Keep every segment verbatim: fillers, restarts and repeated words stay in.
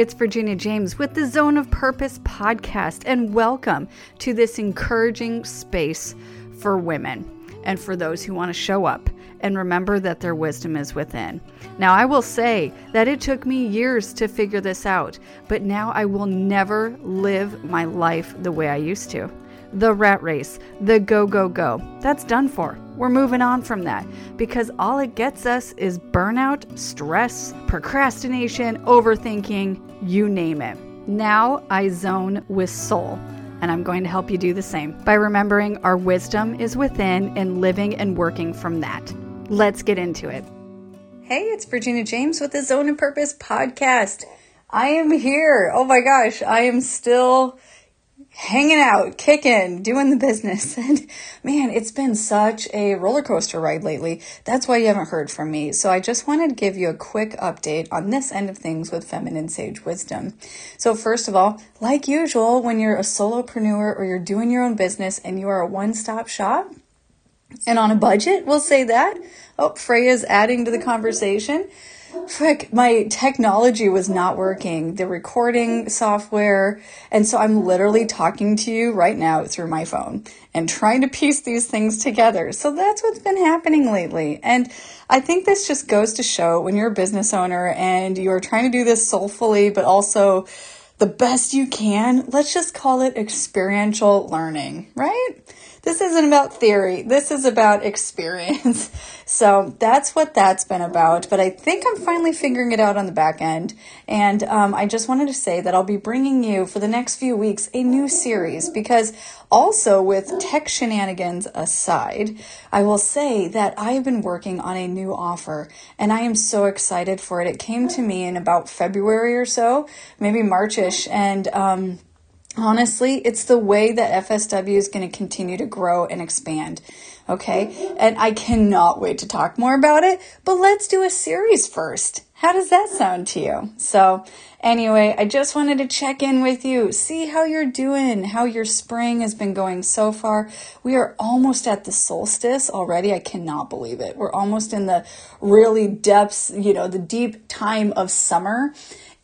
it's Virginia James with the Zone of Purpose podcast, and welcome to this encouraging space for women and for those who want to show up and remember that their wisdom is within. Now, I will say that it took me years to figure this out, but now I will never live my life the way I used to. The rat race, the go, go, go, that's done for. We're moving on from that because all it gets us is burnout, stress, procrastination, overthinking, you name it. Now I zone with soul, and I'm going to help you do the same by remembering our wisdom is within and living and working from that. Let's get into it. Hey, it's Virginia James with the Zone of Purpose podcast. I am here. Oh my gosh, I am still hanging out, kicking, doing the business. And man, it's been such a roller coaster ride lately. That's why you haven't heard from me. So I just wanted to give you a quick update on this end of things with Feminine Sage Wisdom. So first of all, like usual, when you're a solopreneur or you're doing your own business and you are a one-stop shop and on a budget, we'll say that. Oh, Freya's adding to the conversation. Frick, my technology was not working, the recording software, and so I'm literally talking to you right now through my phone and trying to piece these things together. So that's what's been happening lately. And I think this just goes to show when you're a business owner and you're trying to do this soulfully, but also the best you can, let's just call it experiential learning, right? This isn't about theory. This is about experience. So that's what that's been about. But I think I'm finally figuring it out on the back end. And um, I just wanted to say that I'll be bringing you for the next few weeks a new series, because also with tech shenanigans aside, I will say that I have been working on a new offer and I am so excited for it. It came to me in about February or so, maybe Marchish. And, um, honestly, it's the way that F S W is going to continue to grow and expand. Okay. And I cannot wait to talk more about it, but let's do a series first. How does that sound to you? So anyway, I just wanted to check in with you, see how you're doing, how your spring has been going so far. We are almost at the solstice already. I cannot believe it. We're almost in the really depths, you know, the deep time of summer.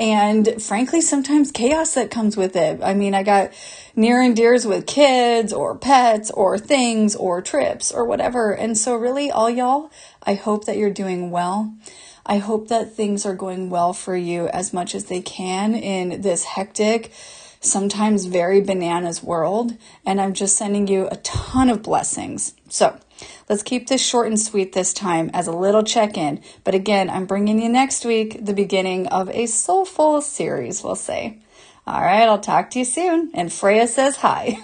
And frankly, sometimes chaos that comes with it. I mean, I got near and dears with kids or pets or things or trips or whatever. And so really all y'all, I hope that you're doing well. I hope that things are going well for you as much as they can in this hectic, sometimes very bananas world. And I'm just sending you a ton of blessings. So let's keep this short and sweet this time as a little check-in. But again, I'm bringing you next week the beginning of a soulful series, we'll say. All right, I'll talk to you soon. And Freya says hi.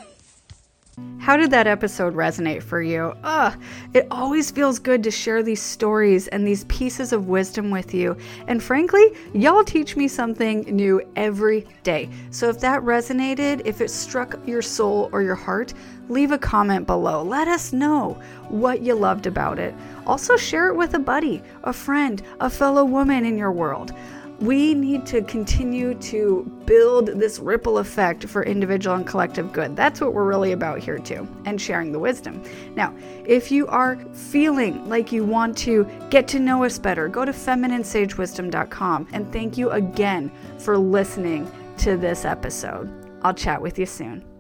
How did that episode resonate for you? Ugh, it always feels good to share these stories and these pieces of wisdom with you. And frankly, y'all teach me something new every day. So if that resonated, if it struck your soul or your heart, leave a comment below. Let us know what you loved about it. Also share it with a buddy, a friend, a fellow woman in your world. We need to continue to build this ripple effect for individual and collective good. That's what we're really about here too, and sharing the wisdom. Now, if you are feeling like you want to get to know us better, go to feminine sage wisdom dot com. And thank you again for listening to this episode. I'll chat with you soon.